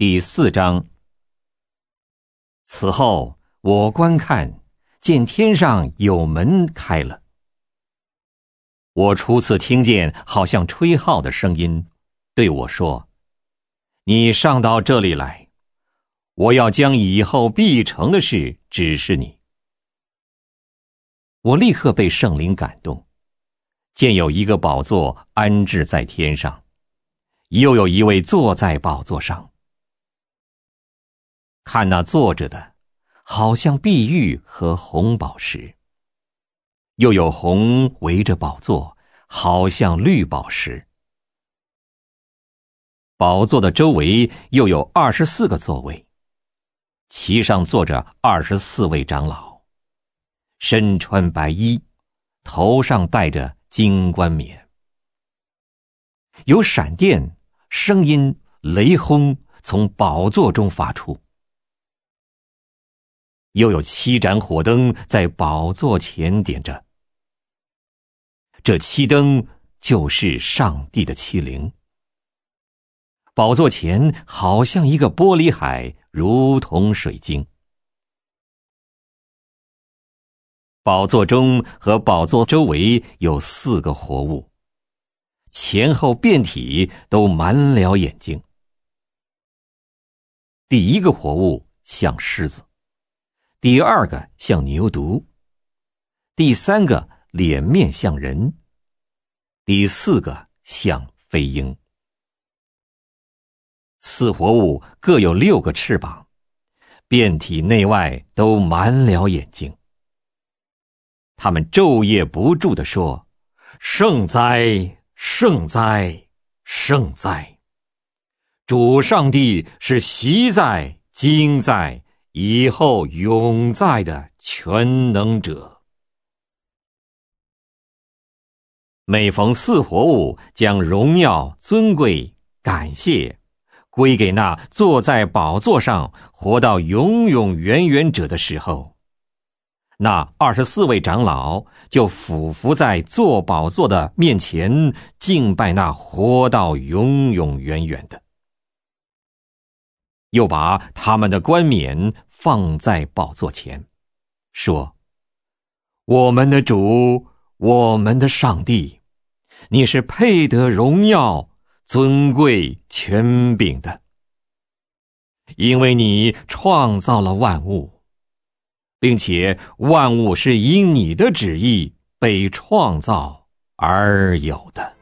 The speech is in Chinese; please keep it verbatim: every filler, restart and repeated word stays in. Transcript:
第四章。此后我观看，见天上有门开了。我初次听见好像吹号的声音，对我说：你上到这里来，我要将以后必成的事指示你。我立刻被圣灵感动，见有一个宝座安置在天上，又有一位坐在宝座上。看那坐着的，好像碧玉和红宝石，又有红围着宝座，好像绿宝石。宝座的周围又有二十四个座位，其上坐着二十四位长老，身穿白衣，头上戴着金冠冕。有闪电、声音、雷轰从宝座中发出，又有七盏火灯在宝座前点着。这七灯就是上帝的七灵。宝座前好像一个玻璃海，如同水晶。宝座中和宝座周围有四个活物，前后遍体都满了眼睛。第一个活物像狮子，第二个像牛犊，第三个脸面像人，第四个像飞鹰。四活物各有六个翅膀，遍体内外都满了眼睛。他们昼夜不住地说：圣哉，圣哉，圣哉！主上帝是昔在、今在、以后永在的全能者。每逢四活物将荣耀、尊贵、感谢归给那坐在宝座上活到永永远远者的时候，那二十四位长老就俯伏在坐宝座的面前，敬拜那活到永永远远的，又把他们的冠冕放在宝座前，说：我们的主，我们的上帝，你是配得荣耀、尊贵、权柄的，因为你创造了万物，并且万物是因你的旨意被创造而有的。